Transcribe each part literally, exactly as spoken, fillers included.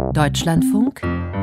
Deutschlandfunk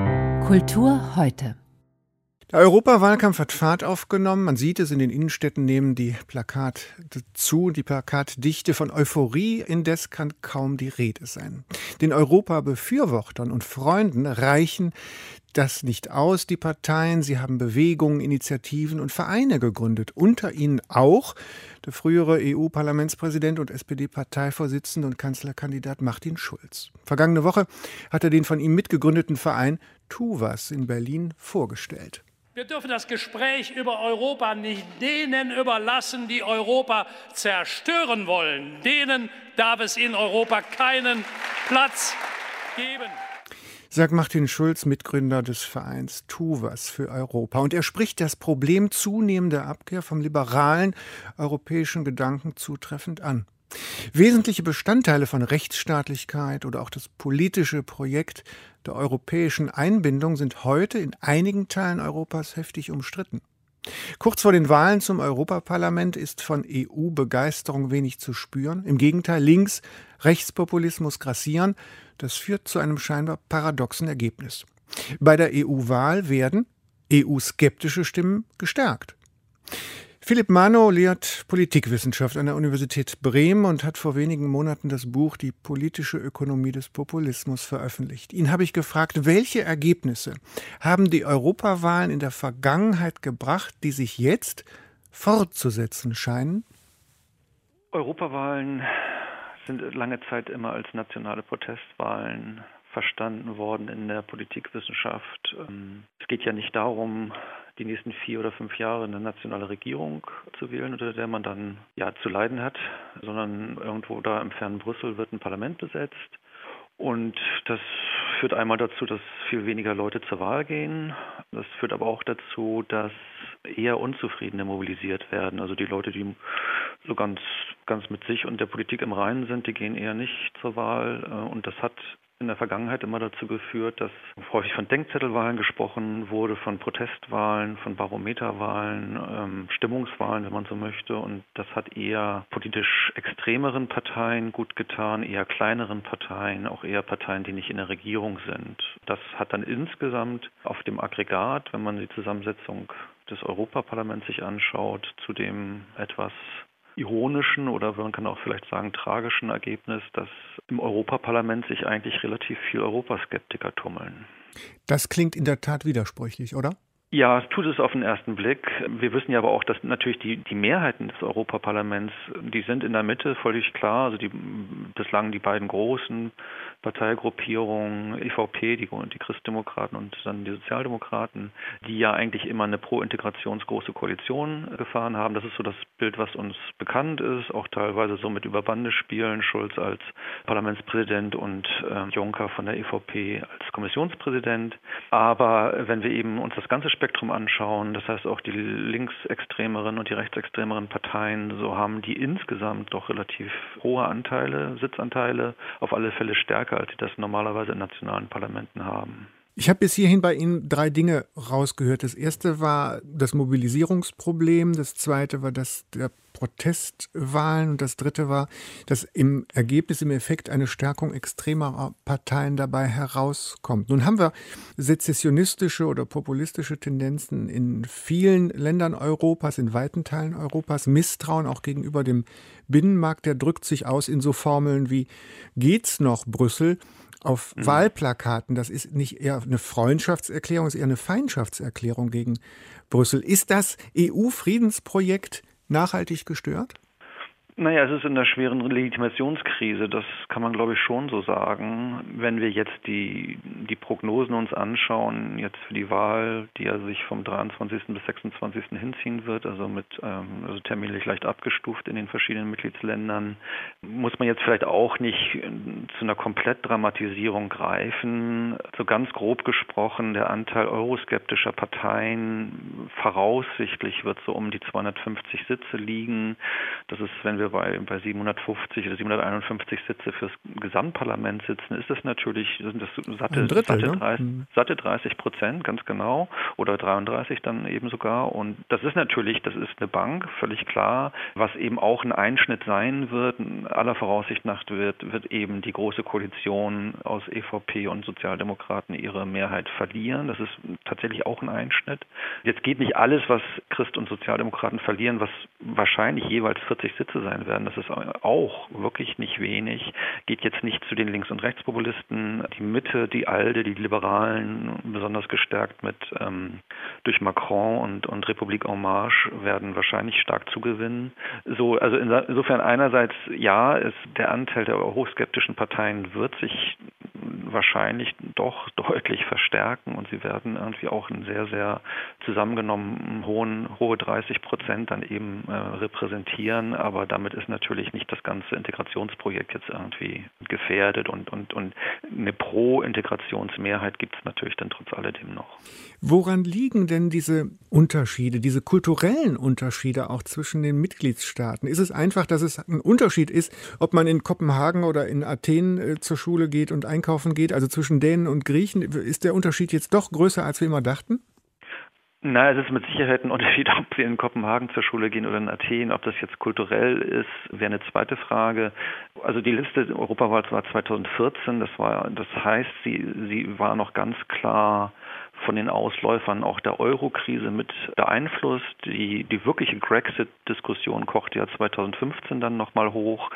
Kultur heute. Der Europawahlkampf hat Fahrt aufgenommen. Man sieht es, in den Innenstädten nehmen die Plakate zu. Die Plakatdichte von Euphorie, indes kann kaum die Rede sein. Den Europabefürwortern und Freunden reichen das nicht aus, die Parteien. Sie haben Bewegungen, Initiativen und Vereine gegründet. Unter ihnen auch der frühere E U-Parlamentspräsident und S P D-Parteivorsitzende und Kanzlerkandidat Martin Schulz. Vergangene Woche hat er den von ihm mitgegründeten Verein Tu was in Berlin vorgestellt. Wir dürfen das Gespräch über Europa nicht denen überlassen, die Europa zerstören wollen. Denen darf es in Europa keinen Platz geben. Sagt Martin Schulz, Mitgründer des Vereins Tu was für Europa. Und er spricht das Problem zunehmender Abkehr vom liberalen europäischen Gedanken zutreffend an. Wesentliche Bestandteile von Rechtsstaatlichkeit oder auch das politische Projekt der europäischen Einbindung sind heute in einigen Teilen Europas heftig umstritten. Kurz vor den Wahlen zum Europaparlament ist von E U-Begeisterung wenig zu spüren. Im Gegenteil, links Rechtspopulismus grassieren. Das führt zu einem scheinbar paradoxen Ergebnis. Bei der E U-Wahl werden E U-skeptische Stimmen gestärkt. Philipp Manow lehrt Politikwissenschaft an der Universität Bremen und hat vor wenigen Monaten das Buch Die politische Ökonomie des Populismus veröffentlicht. Ihn habe ich gefragt, welche Ergebnisse haben die Europawahlen in der Vergangenheit gebracht, die sich jetzt fortzusetzen scheinen? Europawahlen sind lange Zeit immer als nationale Protestwahlen verstanden worden in der Politikwissenschaft. Es geht ja nicht darum, die nächsten vier oder fünf Jahre eine nationale Regierung zu wählen, unter der man dann ja zu leiden hat, sondern irgendwo da im fernen Brüssel wird ein Parlament besetzt. Und das führt einmal dazu, dass viel weniger Leute zur Wahl gehen. Das führt aber auch dazu, dass eher Unzufriedene mobilisiert werden. Also die Leute, die so ganz, ganz mit sich und der Politik im Reinen sind, die gehen eher nicht zur Wahl. Und das hat in der Vergangenheit immer dazu geführt, dass häufig von Denkzettelwahlen gesprochen wurde, von Protestwahlen, von Barometerwahlen, ähm, Stimmungswahlen, wenn man so möchte. Und das hat eher politisch extremeren Parteien gut getan, eher kleineren Parteien, auch eher Parteien, die nicht in der Regierung sind. Das hat dann insgesamt auf dem Aggregat, wenn man die Zusammensetzung des Europaparlaments sich anschaut, zu dem etwas ironischen oder man kann auch vielleicht sagen tragischen Ergebnis, dass im Europaparlament sich eigentlich relativ viel Europaskeptiker tummeln. Das klingt in der Tat widersprüchlich, oder? Ja, es tut es auf den ersten Blick. Wir wissen ja aber auch, dass natürlich die, die Mehrheiten des Europaparlaments, die sind in der Mitte völlig klar. Also die, bislang die beiden großen Parteigruppierungen, E V P, die, die Christdemokraten und dann die Sozialdemokraten, die ja eigentlich immer eine pro-Integrationsgroße Koalition gefahren haben. Das ist so das Bild, was uns bekannt ist, auch teilweise so mit Überbandespielen, Schulz als Parlamentspräsident und äh, Juncker von der E V P als Kommissionspräsident. Aber wenn wir eben uns das ganze Spektrum anschauen, das heißt auch die linksextremeren und die rechtsextremeren Parteien, so haben die insgesamt doch relativ hohe Anteile, Sitzanteile, auf alle Fälle stärker, als sie das normalerweise in nationalen Parlamenten haben. Ich habe bis hierhin bei Ihnen drei Dinge rausgehört. Das erste war das Mobilisierungsproblem, das zweite war das der Protestwahlen und das dritte war, dass im Ergebnis, im Effekt eine Stärkung extremer Parteien dabei herauskommt. Nun haben wir sezessionistische oder populistische Tendenzen in vielen Ländern Europas, in weiten Teilen Europas, Misstrauen auch gegenüber dem Binnenmarkt, der drückt sich aus in so Formeln wie geht's noch Brüssel? Auf mhm. Wahlplakaten, das ist nicht eher eine Freundschaftserklärung, ist eher eine Feindschaftserklärung gegen Brüssel. Ist das E U-Friedensprojekt nachhaltig gestört? Naja, es ist in der schweren Legitimationskrise, das kann man glaube ich schon so sagen. Wenn wir jetzt die, die Prognosen uns anschauen, jetzt für die Wahl, die ja sich vom dreiundzwanzigsten bis sechsundzwanzigsten hinziehen wird, also mit ähm, also terminlich leicht abgestuft in den verschiedenen Mitgliedsländern, muss man jetzt vielleicht auch nicht zu einer Komplettdramatisierung greifen. So ganz grob gesprochen, der Anteil euroskeptischer Parteien voraussichtlich wird so um die zweihundertfünfzig Sitze liegen. Das ist, wenn wir wir bei, bei siebenhundertfünfzig oder siebenhunderteinundfünfzig Sitze fürs Gesamtparlament sitzen, ist das natürlich sind das satte, Ein Drittel, satte, ne? dreißig, satte dreißig Prozent, ganz genau, oder dreiunddreißig dann eben sogar. Und das ist natürlich, das ist eine Bank, völlig klar. Was eben auch ein Einschnitt sein wird, aller Voraussicht nach wird, wird eben die Große Koalition aus E V P und Sozialdemokraten ihre Mehrheit verlieren. Das ist tatsächlich auch ein Einschnitt. Jetzt geht nicht alles, was Christ und Sozialdemokraten verlieren, was wahrscheinlich jeweils vierzig Sitze sein werden. Das ist auch wirklich nicht wenig. Geht jetzt nicht zu den Links- und Rechtspopulisten. Die Mitte, die ALDE, die Liberalen, besonders gestärkt mit ähm, durch Macron und, und Republik En Marche, werden wahrscheinlich stark zugewinnen. So, also insofern einerseits ja, ist der Anteil der hochskeptischen Parteien wird sich wahrscheinlich doch deutlich verstärken und sie werden irgendwie auch einen sehr, sehr zusammengenommen hohen, hohe dreißig Prozent dann eben äh, repräsentieren, aber damit ist natürlich nicht das ganze Integrationsprojekt jetzt irgendwie gefährdet und, und, und eine Pro-Integrationsmehrheit gibt es natürlich dann trotz alledem noch. Woran liegen denn diese Unterschiede, diese kulturellen Unterschiede auch zwischen den Mitgliedstaaten? Ist es einfach, dass es ein Unterschied ist, ob man in Kopenhagen oder in Athen äh, zur Schule geht und einkaufen geht, also zwischen Dänen und Griechen? Ist der Unterschied jetzt doch größer, als wir immer dachten? Na, es ist mit Sicherheit ein Unterschied, ob wir in Kopenhagen zur Schule gehen oder in Athen. Ob das jetzt kulturell ist, wäre eine zweite Frage. Also die Liste Europawahl war zweitausendvierzehn. Das war, das heißt, sie, sie war noch ganz klar von den Ausläufern auch der Euro-Krise mit beeinflusst. Die, die wirkliche Grexit-Diskussion kochte ja zweitausendfünfzehn dann nochmal hoch.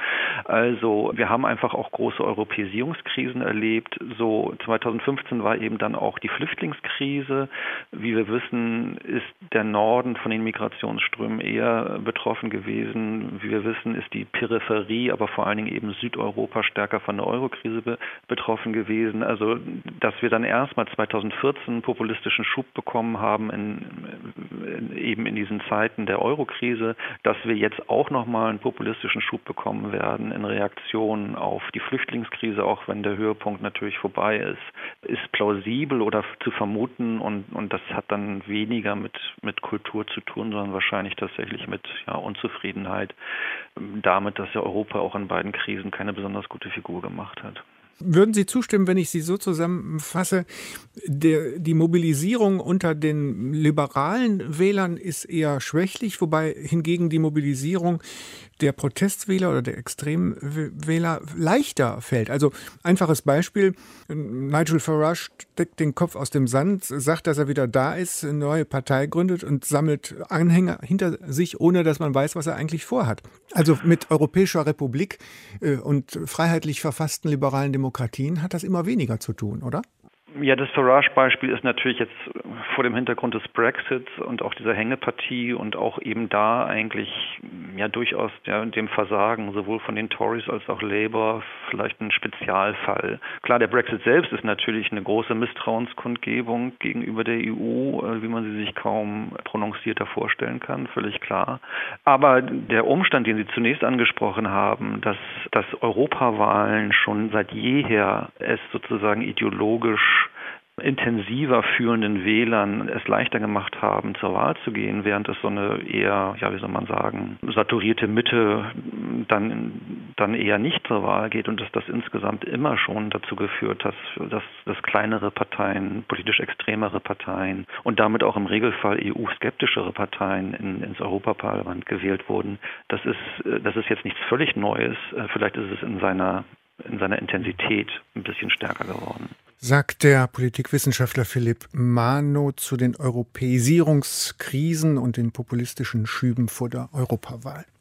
Also wir haben einfach auch große Europäisierungskrisen erlebt. So zweitausendfünfzehn war eben dann auch die Flüchtlingskrise. Wie wir wissen, ist der Norden von den Migrationsströmen eher betroffen gewesen. Wie wir wissen, ist die Peripherie, aber vor allen Dingen eben Südeuropa stärker von der Euro-Krise be- betroffen gewesen. Also dass wir dann erstmal zweitausendvierzehn populistischen Schub bekommen haben in, in, eben in diesen Zeiten der Euro-Krise, dass wir jetzt auch nochmal einen populistischen Schub bekommen werden in Reaktion auf die Flüchtlingskrise, auch wenn der Höhepunkt natürlich vorbei ist, ist plausibel oder zu vermuten und, und das hat dann weniger mit, mit Kultur zu tun, sondern wahrscheinlich tatsächlich mit ja, Unzufriedenheit damit, dass ja Europa auch in beiden Krisen keine besonders gute Figur gemacht hat. Würden Sie zustimmen, wenn ich Sie so zusammenfasse, der, die Mobilisierung unter den liberalen Wählern ist eher schwächlich, wobei hingegen die Mobilisierung der Protestwähler oder der Extremwähler leichter fällt? Also einfaches Beispiel, Nigel Farage steckt den Kopf aus dem Sand, sagt, dass er wieder da ist, eine neue Partei gründet und sammelt Anhänger hinter sich, ohne dass man weiß, was er eigentlich vorhat. Also mit Europäischer Republik äh, und freiheitlich verfassten liberalen Demokratien hat das immer weniger zu tun, oder? Ja, das Farage-Beispiel ist natürlich jetzt vor dem Hintergrund des Brexits und auch dieser Hängepartie und auch eben da eigentlich ja durchaus ja, dem Versagen sowohl von den Tories als auch Labour vielleicht ein Spezialfall. Klar, der Brexit selbst ist natürlich eine große Misstrauenskundgebung gegenüber der E U, wie man sie sich kaum prononcierter vorstellen kann, völlig klar. Aber der Umstand, den Sie zunächst angesprochen haben, dass, dass Europawahlen schon seit jeher es sozusagen ideologisch intensiver führenden Wählern es leichter gemacht haben, zur Wahl zu gehen, während es so eine eher, ja, wie soll man sagen, saturierte Mitte dann, dann eher nicht zur Wahl geht und dass das insgesamt immer schon dazu geführt hat, dass, dass kleinere Parteien, politisch extremere Parteien und damit auch im Regelfall E U-skeptischere Parteien in, ins Europaparlament gewählt wurden. Das ist, das ist jetzt nichts völlig Neues. Vielleicht ist es in seiner, in seiner Intensität ein bisschen stärker geworden. Sagt der Politikwissenschaftler Philipp Manow zu den Europäisierungskrisen und den populistischen Schüben vor der Europawahl.